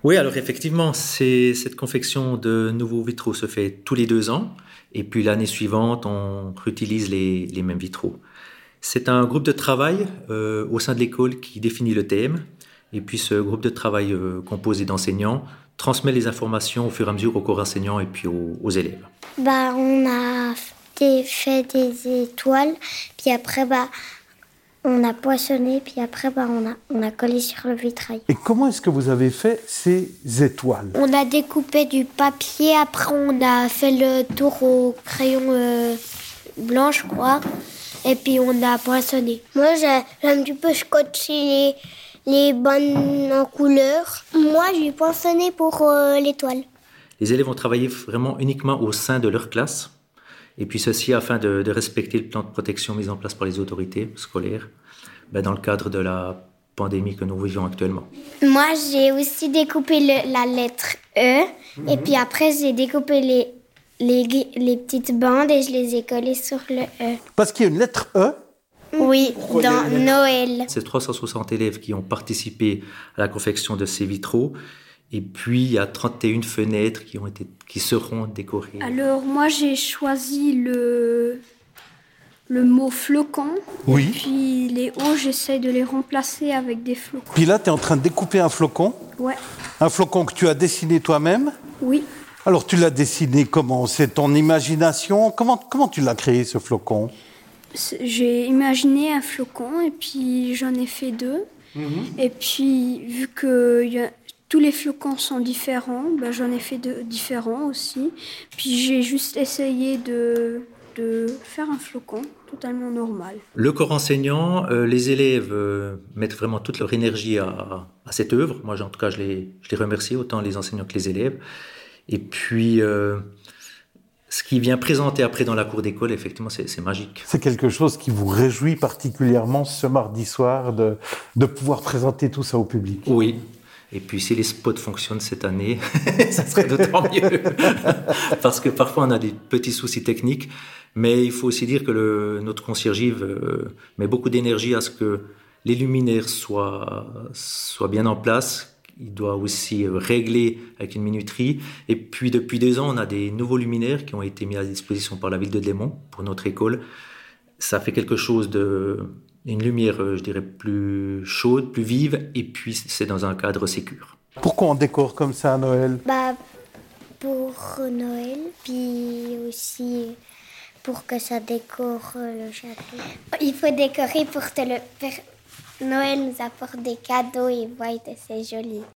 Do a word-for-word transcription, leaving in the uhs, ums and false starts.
Oui, alors effectivement, c'est, cette confection de nouveaux vitraux se fait tous les deux ans. Et puis l'année suivante, on réutilise les, les mêmes vitraux. C'est un groupe de travail euh, au sein de l'école qui définit le thème. Et puis ce groupe de travail euh, composé d'enseignants transmet les informations au fur et à mesure aux corps enseignants et puis aux, aux élèves. Bah, on a fait, fait des étoiles, puis après, bah, on a poinçonné, puis après, bah, on a, on a collé sur le vitrail. Et comment est-ce que vous avez fait ces étoiles? On a découpé du papier, après on a fait le tour au crayon euh, blanc, je crois, et puis on a poinçonné. Moi, j'ai, j'ai un petit peu scotché les, les bonnes en couleur. Moi, j'ai poinçonné pour euh, l'étoile. Les élèves ont travaillé vraiment uniquement au sein de leur classe. Et puis ceci afin de, de respecter le plan de protection mis en place par les autorités scolaires ben dans le cadre de la pandémie que nous vivons actuellement. Moi, j'ai aussi découpé le, la lettre E. Mmh. Et puis après, j'ai découpé les, les, les petites bandes et je les ai collées sur le E. Parce qu'il y a une lettre E? Oui, dans Noël. C'est trois cent soixante élèves qui ont participé à la confection de ces vitraux. Et puis, il y a trente et une fenêtres qui, ont été, qui seront décorées. Alors, moi, j'ai choisi le, le mot flocon. Oui. Et puis, les hauts, j'essaie de les remplacer avec des flocons. Puis là, tu es en train de découper un flocon. Ouais. Un flocon que tu as dessiné toi-même. Oui. Alors, tu l'as dessiné comment? C'est ton imagination? Comment, comment tu l'as créé, ce flocon? J'ai imaginé un flocon et puis j'en ai fait deux. Mmh. Et puis, vu que y a, tous les flocons sont différents, ben, j'en ai fait deux différents aussi. Puis j'ai juste essayé de, de faire un flocon totalement normal. Le corps enseignant, euh, les élèves euh, mettent vraiment toute leur énergie à, à cette œuvre. Moi, en tout cas, je les, je les remercie, autant les enseignants que les élèves. Et puis, euh, ce qui vient présenter après dans la cour d'école, effectivement, c'est, c'est magique. C'est quelque chose qui vous réjouit particulièrement ce mardi soir de, de pouvoir présenter tout ça au public? Oui. Et puis, si les spots fonctionnent cette année, ça serait d'autant mieux. Parce que parfois, on a des petits soucis techniques. Mais il faut aussi dire que le, notre conciergive euh, met beaucoup d'énergie à ce que les luminaires soient, soient bien en place. Il doit aussi régler avec une minuterie. Et puis, depuis deux ans, on a des nouveaux luminaires qui ont été mis à disposition par la ville de Delémont pour notre école. Ça fait quelque chose de... une lumière, je dirais, plus chaude, plus vive, et puis c'est dans un cadre sécure. Pourquoi on décore comme ça à Noël? Bah, pour Noël, puis aussi pour que ça décore le château. Il faut décorer pour que le Père Noël nous apporte des cadeaux et voit que c'est joli.